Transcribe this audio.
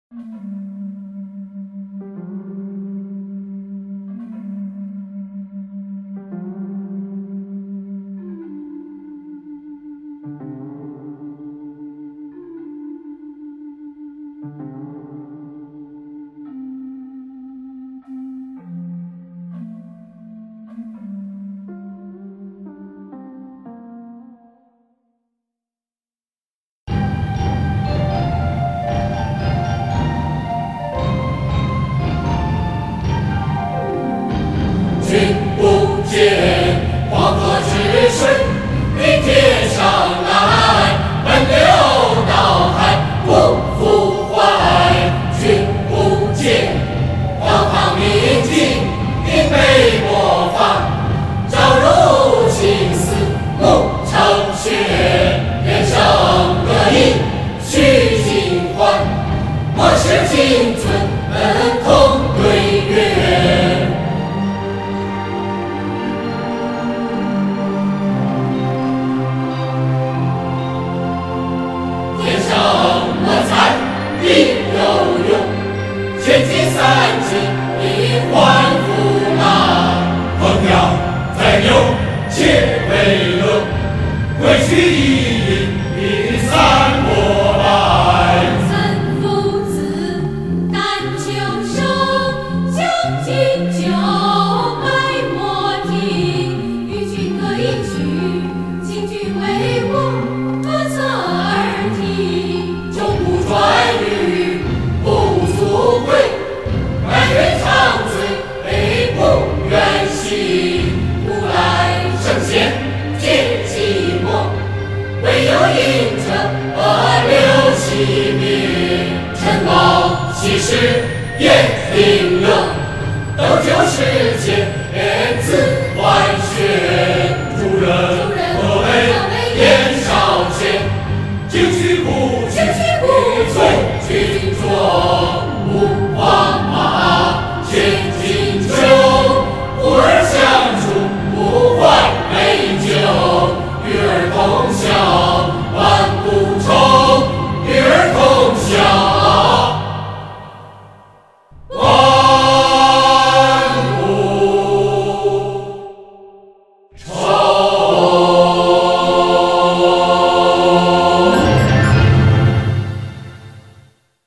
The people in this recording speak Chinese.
君不见黄河之水与天上来，奔流到海不复还。君不见荒唐明镜并被模仿，朝如青丝暮成雪。人生得意须尽欢，莫使金樽空对月。必有用，千金散尽必还复来。烹羊宰牛且为乐，归去一饮必散过来。 岑夫子，丹丘生，将进酒，埋没庭。与君歌一曲，请君为我何侧耳听？ 终不转语不足贵，但愿长醉悲不远兮。古来圣贤皆寂寞，唯有饮者留其名。陈王昔时宴饮乐，斗酒